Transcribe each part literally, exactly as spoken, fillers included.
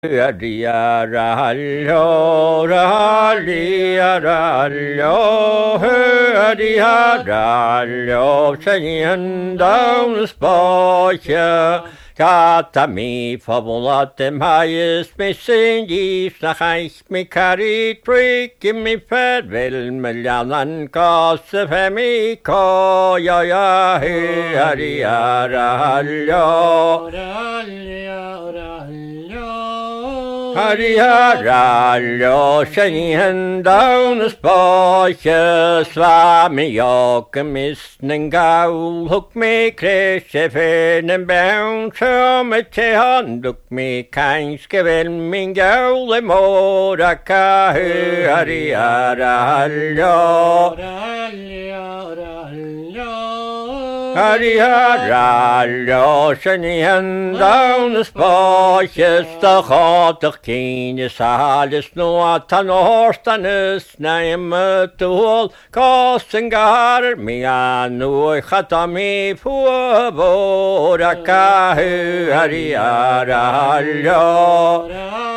Ria rallo, ralia rallo, ria rallo, singing down the spotje. Kata mi fabulat dem highest missing yeast, nach eich mi carried prick in mi fed, will million cost of hemi ko, ya ya, ria rallo, ralia rallo. Hurry, rallo, singing down the spotje, swami yok a missing gowl, hook me crash if in and bound, so much a hand, look me kinds given me gowl, the more a ca, hurry, rallo, rallo, rallo. Hurry, rallo, singing down the spotje, the hot of Keenis, alles no tan horstanes, name to all, costing gar me an no hatami for boraka, hurry, rallo,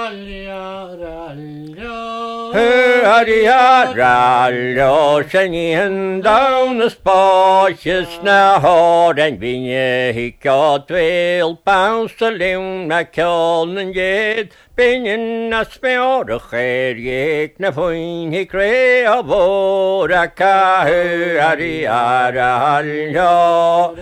hurry, rallo, singing down the spotjes now hard and vinny, he got well, bounce the loon, I call and yet. Binin a spel de cherik na foin he cre a bora ka ari ara hallo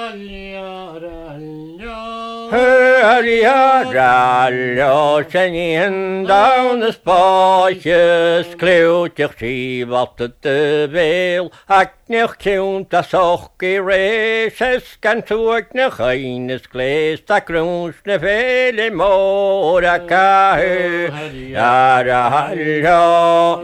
ari ara hallo singing down the spotjes kleutig sie wat het te veel ak nog kunt a sochki reses kan tuik nog eines glees ta kroons ne vele mora ka ya rallo,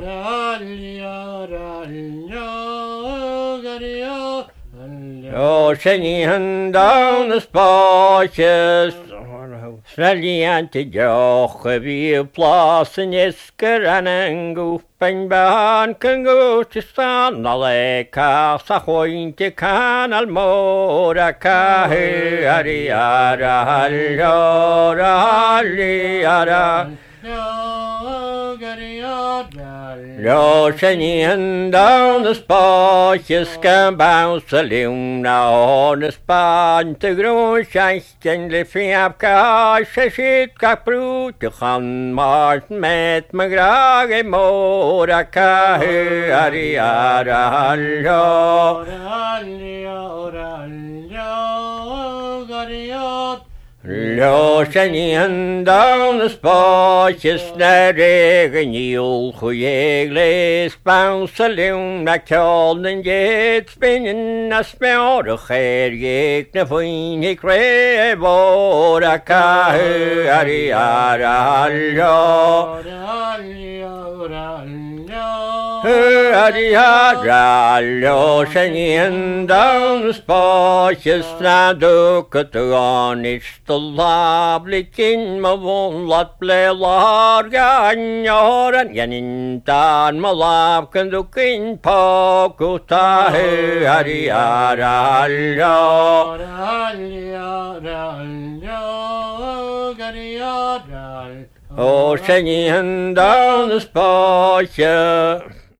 oh, singing down the spotjes. Svelliante joche wie plas en jesker en en goepen baan kan go te staan alle kaas a goeinte kan al mora ka ari ara hallo ralli ara no singing down the spotjes kan bounce a loon on the span te groen scheisten le fiap ka shit ka prut gaan maar met me grage mora ka ari ara hallo Lo singing down the spotjes na regen jul goeie glees bounce a loon na kjoln en jet spinnen a spel de ger jek na foin ik re bora ka ari ara hallo Hurry, rallo, singing down the spotjes na duket on it's the lovely kin ma won lot ble larga nyoran yanin tan ma lab kan dukin pokuta hurry, rallo Oh, singing down the spotje